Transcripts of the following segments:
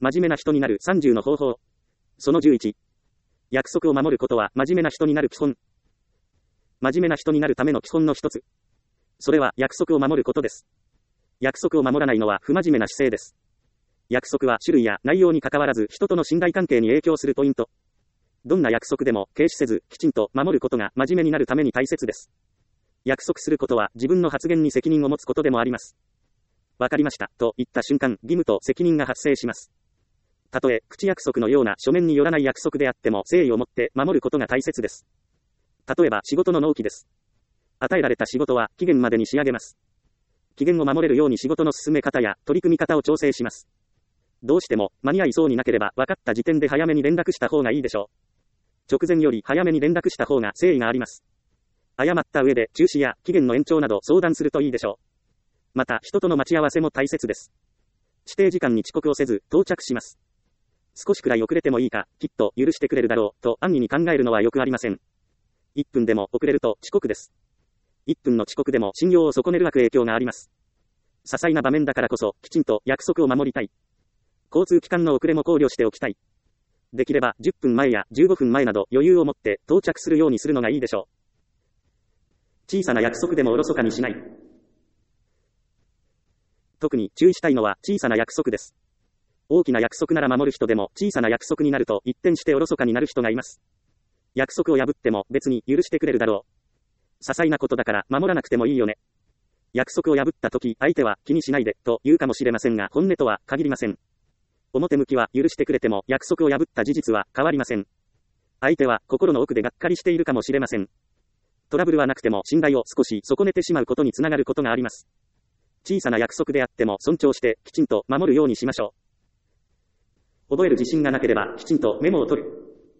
真面目な人になる30の方法。その11。約束を守ることは真面目な人になる基本。真面目な人になるための基本の一つ。それは約束を守ることです。約束を守らないのは不真面目な姿勢です。約束は種類や内容に関わらず人との信頼関係に影響するポイント。どんな約束でも軽視せずきちんと守ることが真面目になるために大切です。約束することは自分の発言に責任を持つことでもあります。わかりましたと言った瞬間、義務と責任が発生します。たとえ口約束のような書面によらない約束であっても誠意を持って守ることが大切です。例えば仕事の納期です。与えられた仕事は期限までに仕上げます。期限を守れるように仕事の進め方や取り組み方を調整します。どうしても間に合いそうになければ分かった時点で早めに連絡した方がいいでしょう。直前より早めに連絡した方が誠意があります。誤った上で中止や期限の延長など相談するといいでしょう。また人との待ち合わせも大切です。指定時間に遅刻をせず到着します。少しくらい遅れてもいいか、きっと許してくれるだろうと安易に考えるのはよくありません。1分でも遅れると遅刻です。1分の遅刻でも信用を損ねる悪影響があります。些細な場面だからこそきちんと約束を守りたい。交通機関の遅れも考慮しておきたい。できれば10分前や15分前など余裕を持って到着するようにするのがいいでしょう。小さな約束でもおろそかにしない。特に注意したいのは小さな約束です。大きな約束なら守る人でも小さな約束になると一転しておろそかになる人がいます。約束を破っても別に許してくれるだろう。些細なことだから守らなくてもいいよね。約束を破った時相手は気にしないでと言うかもしれませんが本音とは限りません。表向きは許してくれても約束を破った事実は変わりません。相手は心の奥でがっかりしているかもしれません。トラブルはなくても信頼を少し損ねてしまうことにつながることがあります。小さな約束であっても尊重してきちんと守るようにしましょう。覚える自信がなければきちんとメモを取る。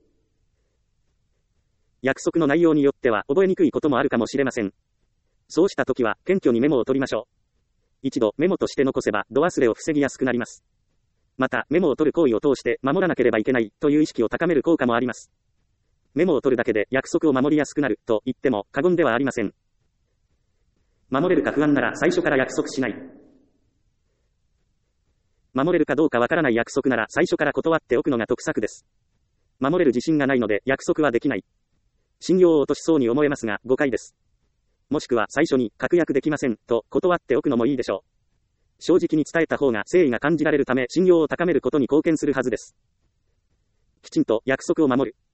約束の内容によっては覚えにくいこともあるかもしれません。そうした時は謙虚にメモを取りましょう。一度メモとして残せば度忘れを防ぎやすくなります。またメモを取る行為を通して守らなければいけないという意識を高める効果もあります。メモを取るだけで約束を守りやすくなると言っても過言ではありません。守れるか不安なら最初から約束しない。守れるかどうかわからない約束なら最初から断っておくのが得策です。守れる自信がないので約束はできない。信用を落としそうに思えますが誤解です。もしくは最初に確約できませんと断っておくのもいいでしょう。正直に伝えた方が誠意が感じられるため信用を高めることに貢献するはずです。きちんと約束を守る。